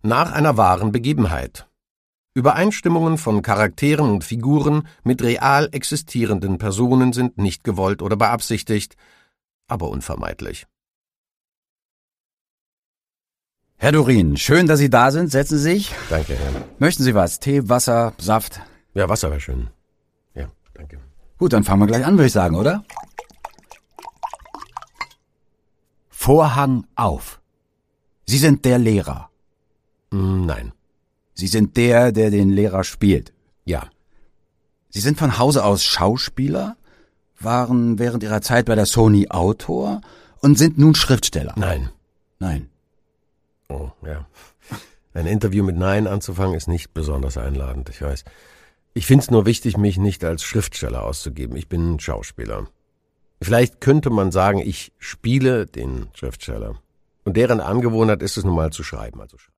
Nach einer wahren Begebenheit. Übereinstimmungen von Charakteren und Figuren mit real existierenden Personen sind nicht gewollt oder beabsichtigt, aber unvermeidlich. Herr Dorin, schön, dass Sie da sind. Setzen Sie sich. Danke, Herr. Möchten Sie was? Tee, Wasser, Saft? Ja, Wasser wäre schön. Ja, danke. Gut, dann fangen wir gleich an, würde ich sagen, oder? Vorhang auf. Sie sind der Lehrer. Nein. Sie sind der den Lehrer spielt. Ja. Sie sind von Hause aus Schauspieler, waren während Ihrer Zeit bei der Sony Autor und sind nun Schriftsteller. Nein. Nein. Oh, ja. Ein Interview mit Nein anzufangen ist nicht besonders einladend, ich weiß. Ich finde es nur wichtig, mich nicht als Schriftsteller auszugeben. Ich bin Schauspieler. Vielleicht könnte man sagen, ich spiele den Schriftsteller. Und deren Angewohnheit ist es nun mal zu schreiben.